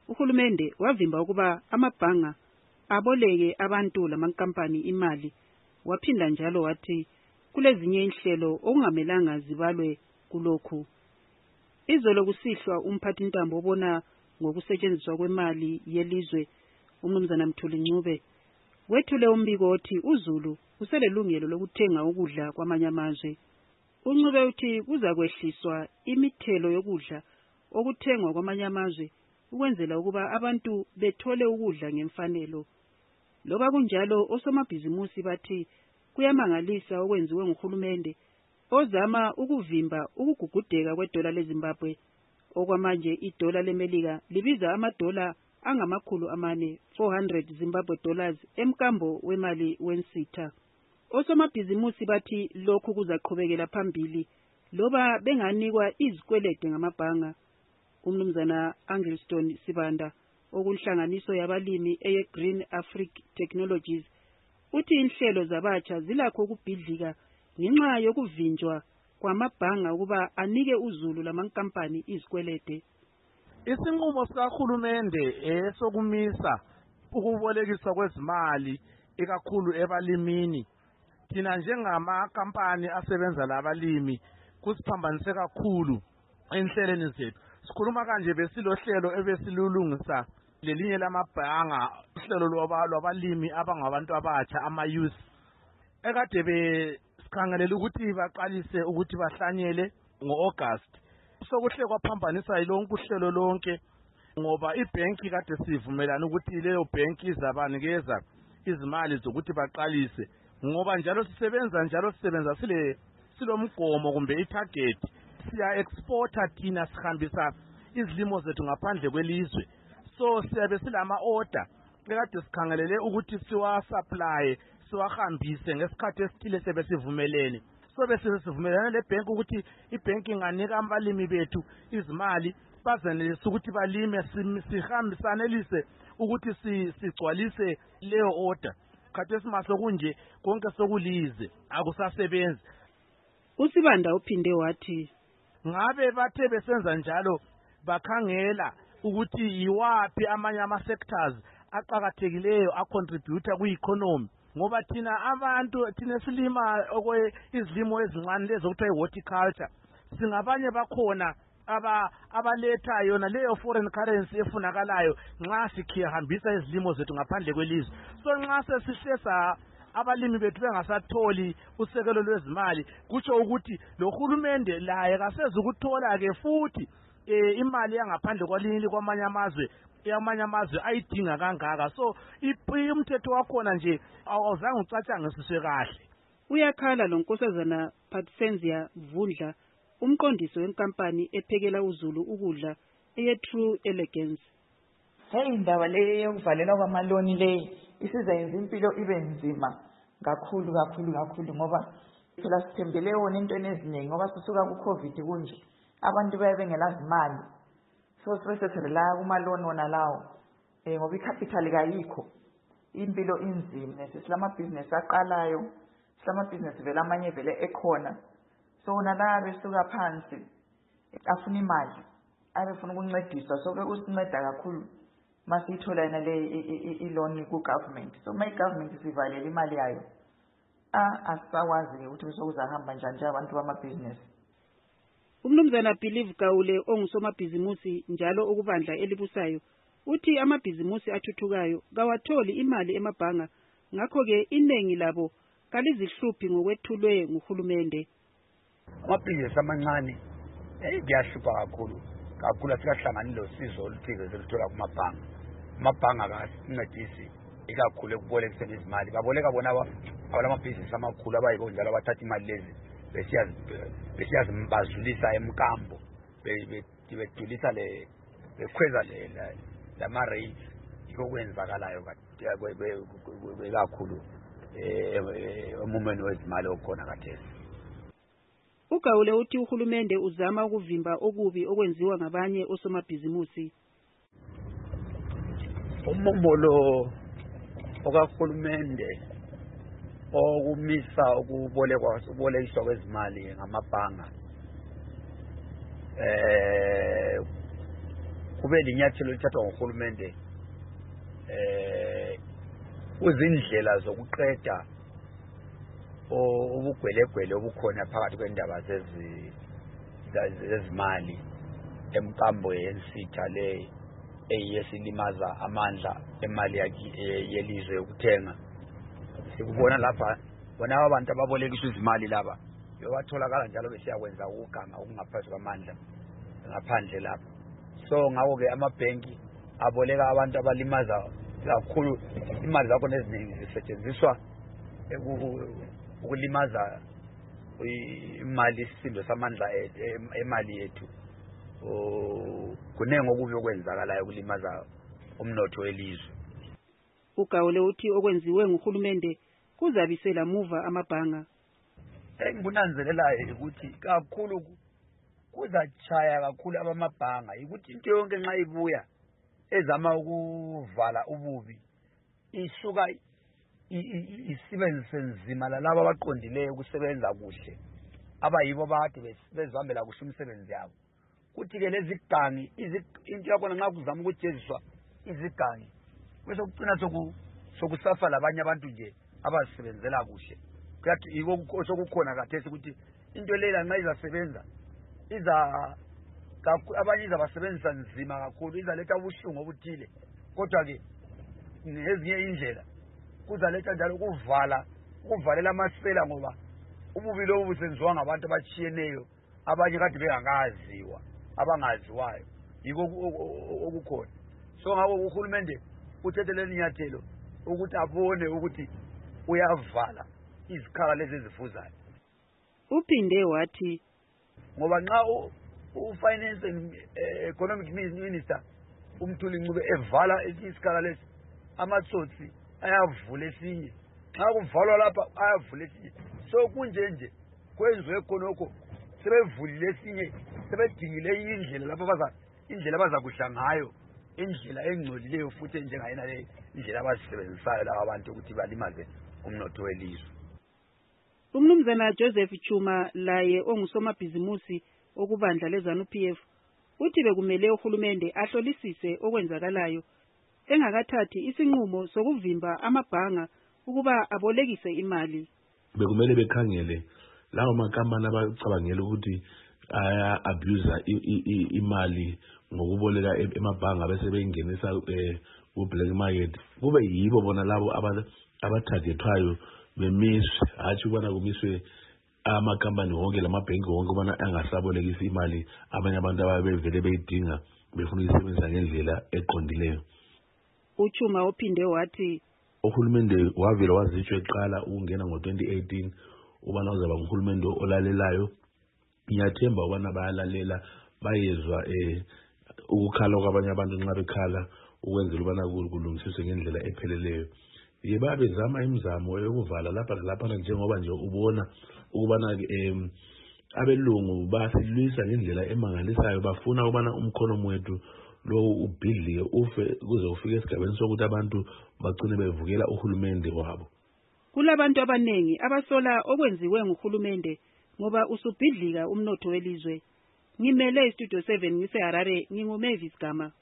uhulumende wavimba ukuba amabhanga aboleke abantu lamankampani imali, waphinda njalo wathi kulezinye inhlelo okungamelanga zibalwe kulokhu. Izolo kusihlwa umphathintambo obona ngokusetshenziswa kwemali yelizwe uMnumzana Mthuli Ncube wethule umbiko othi uZulu uselelungelo lokuthenga ukudla kwamanye amazwe. uNcube uthi kuza kwehliswa imithelo yokudla okuthengwa kwamanye amazwe ukwenzela ukuba abantu bethole ukudla ngemfanelo. Loba kunjalo osomabhizimusi bathi kuyamangalisa okwenziwe nguhulumende ozama ukuvimba ukugugudeka kwedola leZimbabwe. Okwamanje idola leMelika libiza amadola angama400 400 Zimbabwe dollars emkambo wemali wensitha. Osomabhizimusi bathi lokhu kuzaqhubekela phambili loba benganikwa izikwelede ngamabhanga. uMnumzana Angleston Sibanda okunhlanganiso yabalimi eyeGreen Africa Technologies uthi inhlelo zabatsha zilakho ukubhidlika ngenxa yokuvinjwa kwamabhanga ukuba anike uZulu lamankampani izikwelede. Isinqumo sikahulumende esokumisa ukubolekiswa kwezimali ikakhulu ebalimini, thina njengamakampani asebenza labalimi kusiphambanise kakhulu enhlelweni zethu. Sikhuluma kanje besilohlelo ebesilulungisa lelinye lamabhanga, uhlelo lwabalimi abangabantu abatsha ama-youth ekade besikhangelela ukuthi baqalise ukuthi bahlanyele ngo-August. Sokuhle kwaphambanisa lonke uhlelo lonke ngoba ibhenki kade sivumelana ukuthi leyo bhenki izabanikeza izimali zokuthi baqalise, ngoba njalo sisebenza silomgomo kumbe itarget. Siya exporta thina, sihambisa izilimo zethu ngaphandle kwelizwe, so siyabe silama order ekade sikhangelele ukuthi siwa-supply siwahambise ngesikhathi esithile sebesivumelene. So besivumelene lebhenki ukuthi ibhenki inganika abalimi bethu izimali bazenelise ukuthi balime, sihambisanelise ukuthi sigcwalise leyo order. Khathesi maso kunje konke sokulize akusasebenzi. uSibanda uphinde wathi ngabe bathe besenza njalo bakhangela ukuthi yiwapi amanye ama-sectors aqakathekileyo acontributor kwi-economy, ngoba thina silima izilimo ezincane lezo kuthiwa i-horticulture. Singabanye bakhona abaletha yona leyo foreign currency efunakalayo nxa sikhihambisa izilimo zethu ngaphandle kwelizwe. So nxa sesihlesa abalimi bethu bengasatholi usekelo lwezimali, kutsho ukuthi lo hulumende laye kasezukuthola ke futhi imali yangaphandle kwamanye amazwe ayidinga kangaka. So umthetho wakhona nje awuzange ucatshangisiswe kahle. Uyakhala lo Nkosazana Patsenzia Vundla, umqondisi wenkampani ephekela uZulu ukudla eye-True Elegance. Indaba le yokuvalelwa kwamaloni le isizenza impilo ibe nzima kakhulu ngoba phela sithembele wona entweni eziningi, ngoba sisuka ku-COVID kunje abantu baye bengelazimali, so sibesethela kumaloni wona lawo ngoba i-capital kayikho, impilo inzima. Silamabhizinesi aqalayo, silamabhizinesi vele amanye vele ekhona, so wona la besuka phansi afuna imali, abefuna ukuncediswa, so bekusinceda kakhulu masiyithola yena le iloni ku-government. So uma i-government isivalela imali yayo, asisakwazi-ke ukuthi sokuzahamba njani abantu bamabhizinesi. uMnumzana Believe Gaule ongusomabhizimusi njalo ukubandla elibusayo uthi amabhizimusi athuthukayo kawatholi imali emabhanga, ngakho-ke iningi labo kalizihluphi ngokwethulwe nguhulumende. Amabhizinesi amancane kuyahlupha kakhulu asikahlangani losizo oluthile zeluthola kumabhanga. Amabhanga akasincedisi ikakhulu ekubolekiseni izimali. Baboleka bona abalamabhizinesi amakhulu abayibo njalo abathatha imali lezi besiyazibazulisa emkambo, bedulisa bekhweza lama-rate. Yiko kwenzakalayo kakhulu emumeni wezimali okhona khathesi. uGaule uthi uhulumende uzama ukuvimba okubi okwenziwa ngabanye osomabhizimusi. Umumo okahulumende okumisa ukubolekiswa kwezimali ngamabhanga kube linyathelo lithathwa nguhulumende kuzindlela zokuqeda ubugwelegwele obukhona phakathi kwendaba zezimali emkambo yensitha le eyesilimaza amandla emali yelizwe yokuthenga. Sikubona lapha bona abantu ababolekisa izimali laba yobatholakala njalo besiyakwenza ukuganga okungaphansi kwamandla ngaphandle lapha. So ngako ke amabhenki aboleka abantu abalimaza kakhulu imali zakho neziningi zisetshenziswa ukulimaza imali isisindo samandla emali yethu. Kunenge okubi okwenzakalayo ukulimaza umnotho welizwe. uGawule uthi okwenziwe nguhulumende kuzabisela muva amabhanga. Engikunanzelelayo ukuthi kakhulu kuzachaya kakhulu abamabhanga ukuthi into yonke nxa ibuya ezama ukuvala ububi isuka isebenzise nzima lalabo abaqondileyo ukusebenza kuhle abayibo bade bezihambela kuhle umsebenzi yabo. Kuthi ke lezi gangi into yakho nxa kuzama ukujeziswa izigangi bese kucina sokusafa labanye abantu nje abasebenzela kuhle. Kathi yiko sokukhona kathesi ukuthi into leyo nxa izasebenza abanye izabasebenzisa nzima kakhulu, izaletha ubuhlungu obuthile, kodwa ke ngezinye indlela kuzaletha njalo ukuvalela amasela ngoba ububi lobu busenziwa ngabantu abatshiyeneyo abanye kade bengangaziwa abangaziwayo yiko okukhona. So ngabo uhulumende uthethe leli nyathelo ukuthi abone ukuthi uyavala izikhala lezi ezifuzayo. Uphinde wathi ngoba nxa ufinance and economic minister uMthuli Ncube evala isikhala lesi amatsotsi ayavula esinye, nxa kuvalwa lapha ayavula esinye. So kunjenje kwenziwe khonokho sebevulile esinye sebedingile indlela lapha indlela abazakudla ngayo, indlela engcolileyo futhi njengayena le indlela abazisebenzisayo laba abantu ukuthi balimaze umnotho welizwe. Umnumzana Joseph Chuma laye ongusomabhizimusi okubandla leZANU-PF uthi bekumele uhulumende ahlolisise okwenzakalayo engakathathi isinqumo sokuvimba amabhanga ukuba abolekise imali. Bekumele bekhangele lawo makampani abacabangela ukuthi aya-abuse imali ngokuboleka emabhanga bese bengenisa ku-black market, kube yibo bona labo abatargethwayo bemiswe, hatshi ubona kumiswe amakampani wonke lamabhenki wonke ubona angasabolekisa imali abanye abantu ababevele beyidinga befuna ukuyisebenzisa ngendlela eqondileyo. Uchuma uphinde wathi uhulumende wavela wazitsho eqala ukungena ngo-2018 ubana uzaba nguhulumende olalelayo. Ngiyathemba ubana bayalalela bayezwa ukukhala kwabanye abantu nxa bekhala ukwenzela ubana kulungisiswe ngendlela epheleleyo. Babezama imizamo yokuvala lapha njengoba nje ubona ukubana abelungu basilwisa ngendlela emangalisayo, bafuna ubana umkhono wethu lo ubhidlike ufe kuze ufike esigabeni sokuthi abantu bagcine bevukela uhulumende wabo. Kulabantu abanengi abasola okwenziwe nguhulumende ngoba usubhidlika umnotho welizwe. Ngimele iStudio 7 ngise Harare, nginguMavis Gama.